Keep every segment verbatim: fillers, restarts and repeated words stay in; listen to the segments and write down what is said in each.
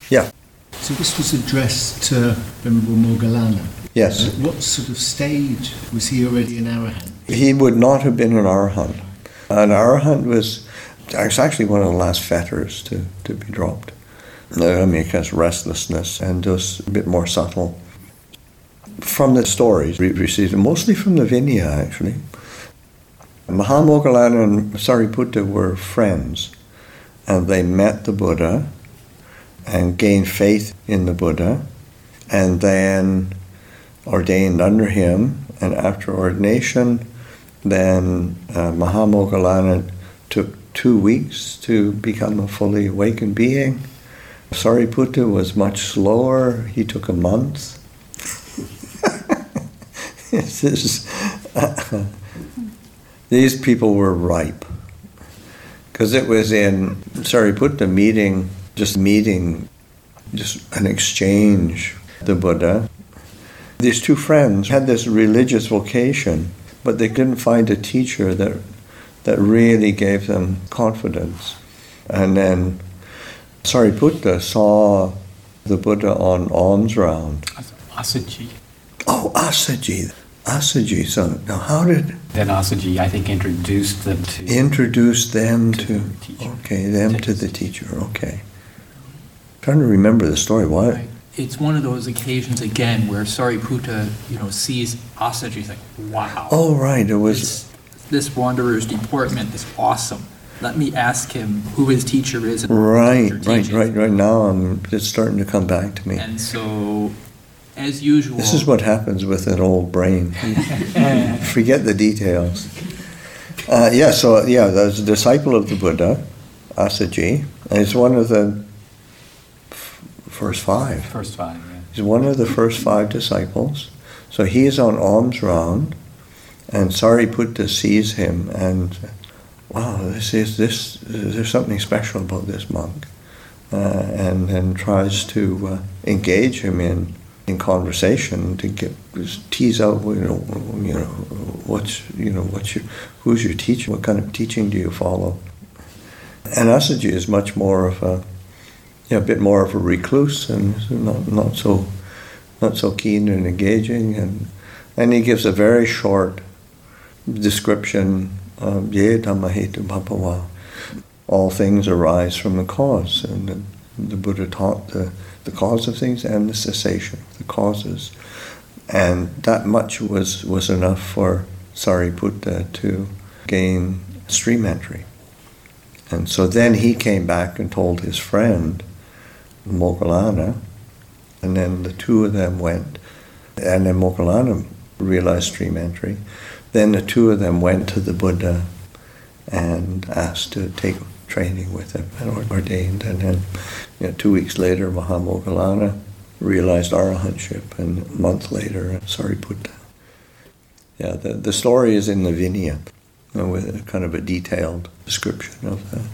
Yeah. So this was addressed to Venerable Moggallana. Yes. At what sort of stage was he already an arahant? He would not have been an arahant. An arahant was, was actually one of the last fetters to, to be dropped. I mean, because restlessness and just a bit more subtle. From the stories we received, mostly from the Vinaya actually, Mahamoggallana and Sariputta were friends, and they met the Buddha and gained faith in the Buddha, and then ordained under him. And after ordination, then uh, Mahamoggallana took two weeks to become a fully awakened being. Sariputta was much slower. He took a month. this is, uh, these people were ripe. Because it was in Sariputta meeting, just meeting, just an exchange, the Buddha. These two friends had this religious vocation, but they couldn't find a teacher that that really gave them confidence. And then Sariputta saw the Buddha on alms round. Asaji. Oh, Asaji. Asaji. So now how did... Then Asaji, I think, introduced them to... Introduced them to... to the teacher. Okay, them to the teacher. Okay. I'm trying to remember the story. Why? Right. It's one of those occasions, again, where Sariputta, you know, sees Asaji, he's like, wow. Oh, right. It was... This, this wanderer's deportment is awesome. Let me ask him who his teacher is. And Right, teacher right, teaches. right, right. Now I'm, it's starting to come back to me. And so, as usual... This is what happens with an old brain. Forget the details. Uh, yeah, so, yeah, there's a disciple of the Buddha, Asaji, and he's one of the f- first five. First five, yeah. He's one of the first five disciples. So he is on alms round, and Sariputta sees him, and wow, this is this. There's something special about this monk, uh, and and tries to uh, engage him in, in conversation to get tease out, you know, you know, what's you know what's your who's your teacher? What kind of teaching do you follow? And Asaji is much more of a, yeah, a bit more of a recluse and not not so not so keen and engaging, and and he gives a very short description. Um, Ye Dhamma hetu bhavaha. All things arise from the cause, and the, the Buddha taught the, the cause of things and the cessation of the causes, and that much was, was enough for Sariputta to gain stream entry. And so then he came back and told his friend Moggallana, and then the two of them went, and then Moggallana realized stream entry. Then the two of them went to the Buddha and asked to take training with him and ordained. And then, you know, two weeks later, Mahamoggallana realized arahantship, and a month later, Sariputta. Yeah, the, the story is in the Vinaya, you know, with a kind of a detailed description of that.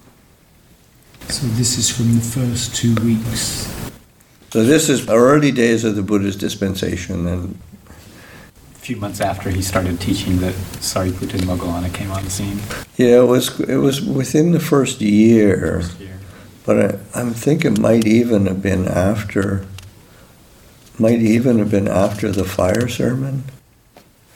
So this is from the first two weeks. So this is early days of the Buddha's dispensation, and A few months after he started teaching that Sariputta and Moggallana came on the scene. yeah, it was it was within the first year, First year. but I, I'm thinking it might even have been after, might even have been after the fire sermon.